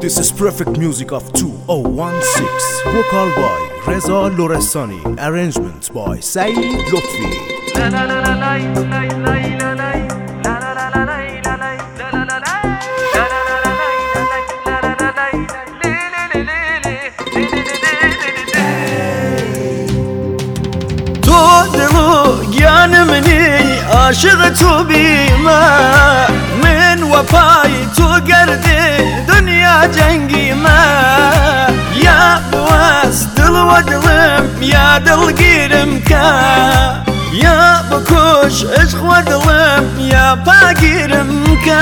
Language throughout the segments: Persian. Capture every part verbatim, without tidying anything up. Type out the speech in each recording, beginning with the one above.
This is perfect music of two thousand sixteen. Vocal by Reza Lorestani. Arrangement by Saeed Lotfi. تو دلو گیان منی عاشق تو بیمه من وفای تو گرده دنیا جنگی ما یا بواس دل و دلم یا دلگیرم که یا بکش عشق و دلم یا پاگیرم که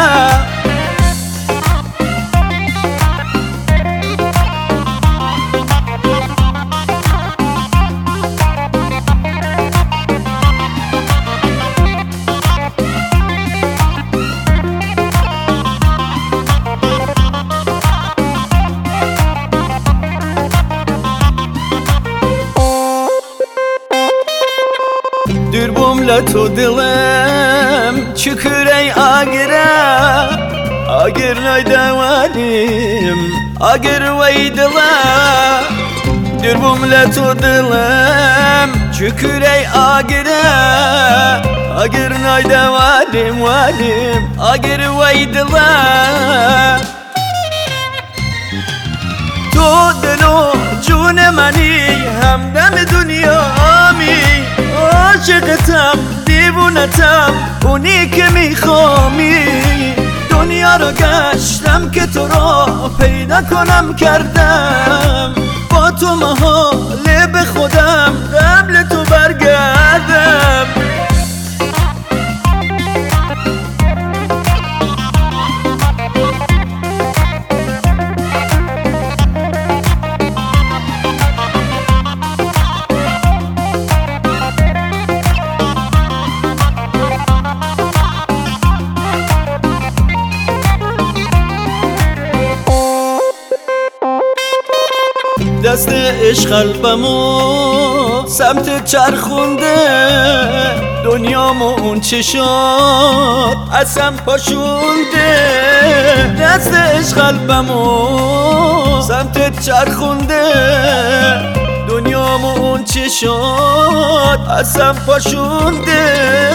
Dürbüm to dilim çükürey agire Agir naydevanim agir veydile Dürbüm to dilim çükürey agire Agir naydevanim valim agir veydile تو دلو جون منی همدم دنیامی عاشقتم دیوونتم اونی که میخوامی دنیا رو گشتم که تو را پیدا کنم کردم با تو محاله به خودم قبل تو برگردم دست عشق قلبمو سمت چرخونده دنیامو اون چشات اصلا پاشونده دست عشق قلبمو سمت چرخونده دنیامو اون چشات اصلا پاشونده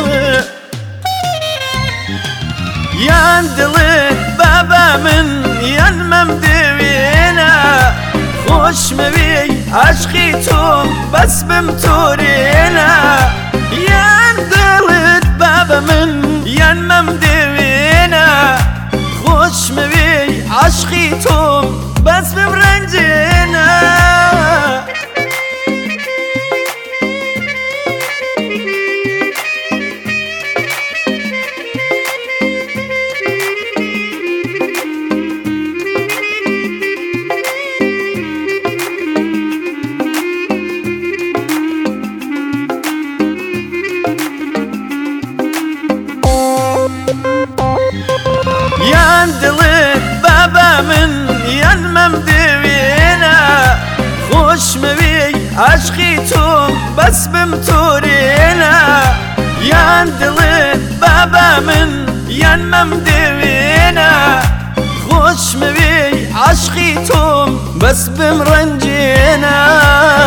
یان دلت بابا من یان ممدوینه خوش موی عشقی تو بس بم تورینا یان دلت بابا من یان مم دوینا خوش موی عشقی تو بس بم رنجینا یان دلت بابا من یان مم دوینا خوش موی عشقی تو بس بم تورینا یان دلت بابا من یان مم دوینا خوش موی عشقی تو بس بم رنجینا